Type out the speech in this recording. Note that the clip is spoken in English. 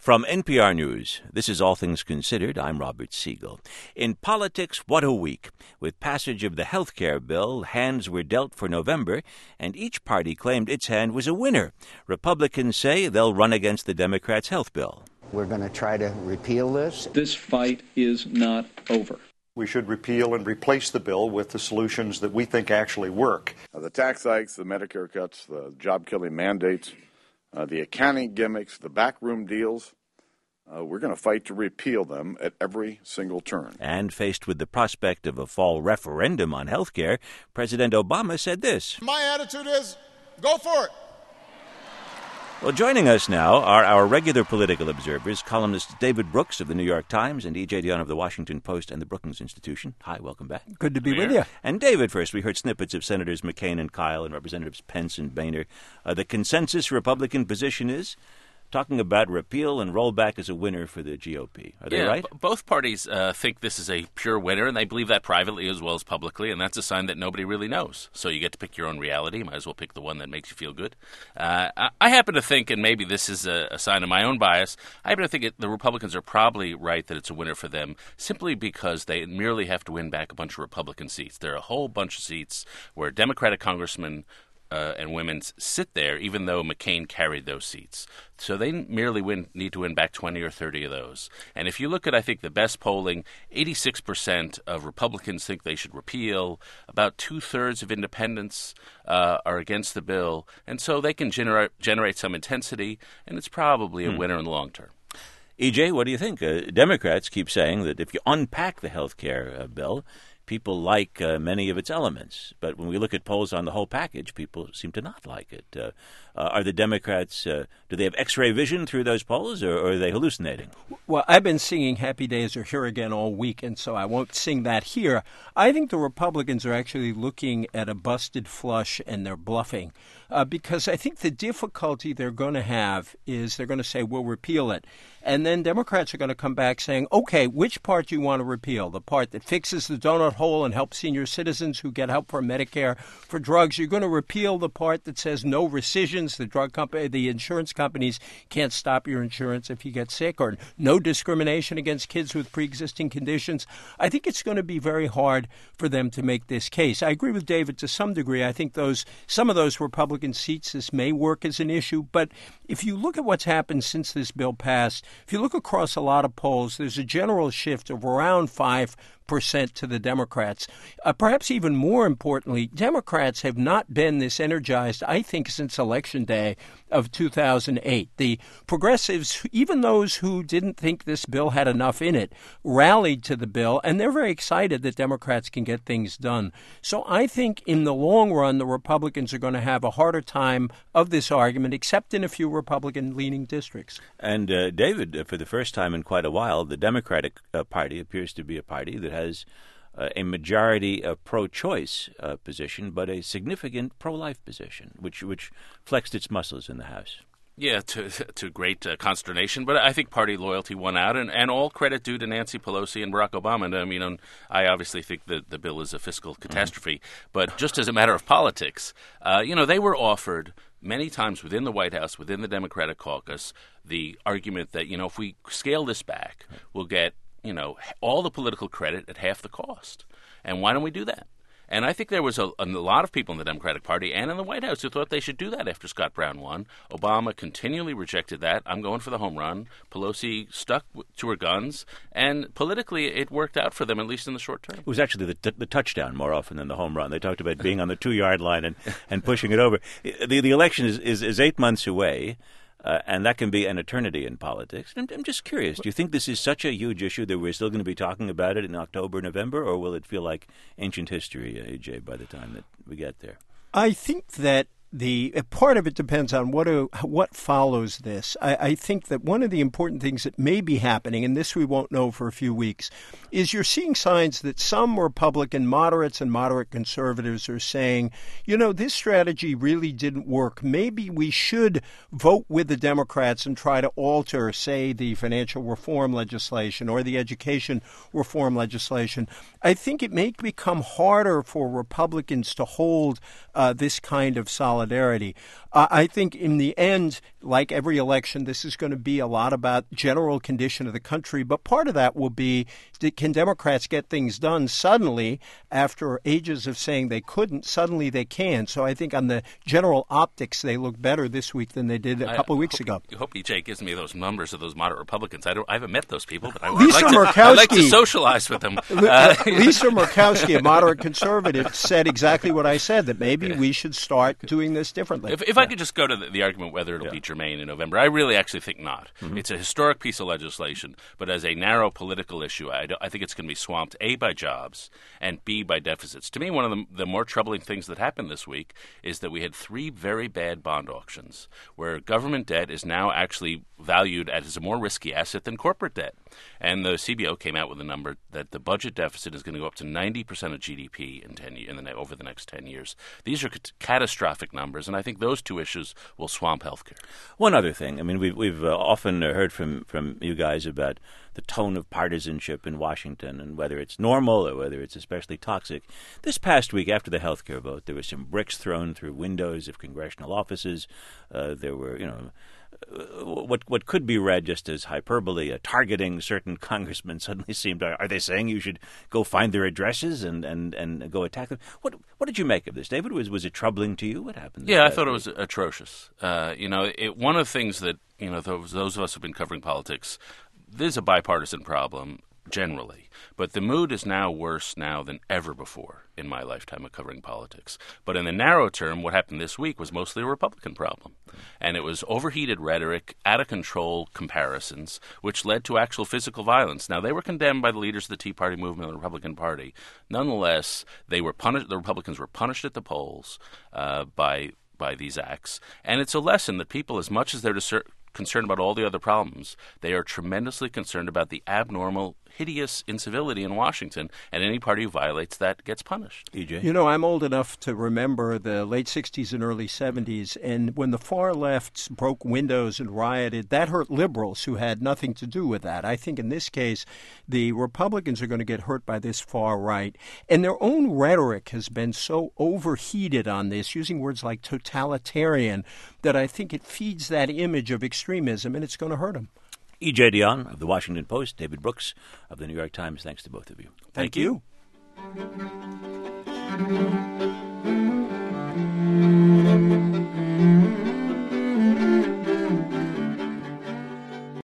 From NPR News, this is All Things Considered. I'm Robert Siegel. In politics, what a week. With passage of the health care bill, hands were dealt for November, and each party claimed its hand was a winner. Republicans say they'll run against the Democrats' health bill. We're going to try to repeal this. This fight is not over. We should repeal and replace the bill with the solutions that we think actually work. The tax hikes, the Medicare cuts, the job-killing mandates, the accounting gimmicks, the backroom deals. We're going to fight to repeal them at every single turn. And faced with the prospect of a fall referendum on health care, President Obama said this. My attitude is, go for it. Well, joining us now are our regular political observers, columnists David Brooks of the New York Times and E.J. Dionne of the Washington Post and the Brookings Institution. Hi, welcome back. Good to be with you. And David, first, we heard snippets of Senators McCain and Kyle and Representatives Pence and Boehner. The consensus Republican position is talking about repeal and rollback as a winner for the GOP. Are they right? Both parties think this is a pure winner, and they believe that privately as well as publicly, and that's a sign that nobody really knows. So you get to pick your own reality. You might as well pick the one that makes you feel good. I happen to think, and maybe this is a sign of my own bias, I happen to think the Republicans are probably right that it's a winner for them simply because they merely have to win back a bunch of Republican seats. There are a whole bunch of seats where Democratic congressmen and women sit there, even though McCain carried those seats. So they merely need to win back 20 or 30 of those. And if you look at, I think, the best polling, 86% of Republicans think they should repeal. About two-thirds of independents are against the bill. And so they can generate some intensity, and it's probably a winner in the long term. E.J., what do you think? Democrats keep saying that if you unpack the health care bill, people like many of its elements. But when we look at polls on the whole package, people seem to not like it. Are the Democrats, do they have X-ray vision through those polls, or are they hallucinating? Well, I've been singing Happy Days Are Here Again all week, and so I won't sing that here. I think the Republicans are actually looking at a busted flush, and they're bluffing. Because I think the difficulty they're going to have is they're going to say, we'll repeal it. And then Democrats are going to come back saying, okay, which part do you want to repeal? The part that fixes the donut hole and helps senior citizens who get help from Medicare for drugs? You're going to repeal the part that says no rescissions. The insurance companies can't stop your insurance if you get sick, or no discrimination against kids with pre-existing conditions. I think it's going to be very hard for them to make this case. I agree with David to some degree. I think some of those Republican seats, this may work as an issue. But if you look at what's happened since this bill passed, if you look across a lot of polls, there's a general shift of around 5% to the Democrats. Perhaps even more importantly, Democrats have not been this energized, I think, since Election Day of 2008. The progressives, even those who didn't think this bill had enough in it, rallied to the bill, and they're very excited that Democrats can get things done. So I think in the long run, the Republicans are going to have a harder time of this argument, except in a few Republican-leaning districts. And David, for the first time in quite a while, the Democratic Party appears to be a party that has a majority pro-choice position, but a significant pro-life position, which flexed its muscles in the House. Yeah, to great consternation. But I think party loyalty won out, and all credit due to Nancy Pelosi and Barack Obama. And I mean, I obviously think that the bill is a fiscal catastrophe. But just as a matter of politics, they were offered many times within the White House, within the Democratic caucus, the argument that, if we scale this back, we'll get all the political credit at half the cost. And why don't we do that? And I think there was a lot of people in the Democratic Party and in the White House who thought they should do that after Scott Brown won. Obama continually rejected that. I'm going for the home run. Pelosi stuck to her guns. And politically, it worked out for them, at least in the short term. It was actually the touchdown more often than the home run. They talked about being on the 2-yard line and pushing it over. The election is 8 months away. And that can be an eternity in politics. I'm just curious, do you think this is such a huge issue that we're still going to be talking about it in October, November, or will it feel like ancient history, AJ, by the time that we get there? I think that the part of it depends on what follows this. I think that one of the important things that may be happening, and this we won't know for a few weeks, is you're seeing signs that some Republican moderates and moderate conservatives are saying, this strategy really didn't work. Maybe we should vote with the Democrats and try to alter, say, the financial reform legislation or the education reform legislation. I think it may become harder for Republicans to hold this kind of solidarity. I think in the end, like every election, this is going to be a lot about general condition of the country. But part of that will be, can Democrats get things done suddenly after ages of saying they couldn't? Suddenly they can. So I think on the general optics, they look better this week than they did a couple of weeks ago. I hope EJ gives me those numbers of those moderate Republicans. I haven't met those people, but I'd like to socialize with them. Lisa Murkowski, a moderate conservative, said exactly what I said, that maybe we should start doing this differently. If I could just go to the argument whether it'll be germane in November, I really actually think not. Mm-hmm. It's a historic piece of legislation, but as a narrow political issue, I think it's going to be swamped, A, by jobs, and B, by deficits. To me, one of the more troubling things that happened this week is that we had 3 very bad bond auctions where government debt is now actually valued as a more risky asset than corporate debt. And the CBO came out with a number that the budget deficit is going to go up to 90% of GDP over the next 10 years. These are catastrophic numbers, and I think those two issues will swamp healthcare. One other thing, I mean, we've often heard from you guys about the tone of partisanship in Washington and whether it's normal or whether it's especially toxic. This past week, after the healthcare vote, there were some bricks thrown through windows of congressional offices. There were, what could be read just as hyperbole, targeting certain congressmen suddenly seemed, are they saying you should go find their addresses and go attack them? What did you make of this, David? Was it troubling to you? What happened? Yeah, I thought it was atrocious. One of the things that, those of us who've been covering politics, this is a bipartisan problem generally, but the mood is now worse now than ever before in my lifetime of covering politics. But in the narrow term, what happened this week was mostly a Republican problem. And it was overheated rhetoric, out-of-control comparisons, which led to actual physical violence. Now, they were condemned by the leaders of the Tea Party movement and the Republican Party. Nonetheless, they were punished. The Republicans were punished at the polls by these acts. And it's a lesson that people, as much as they're concerned about all the other problems, they are tremendously concerned about the abnormal, hideous incivility in Washington, and any party who violates that gets punished. EJ? I'm old enough to remember the late 60s and early 70s, and when the far left broke windows and rioted, that hurt liberals who had nothing to do with that. I think in this case, the Republicans are going to get hurt by this far right, and their own rhetoric has been so overheated on this, using words like totalitarian, that I think it feeds that image of extremism, and it's going to hurt them. E.J. Dionne of the Washington Post, David Brooks of the New York Times, thanks to both of you. Thank you. Thank you.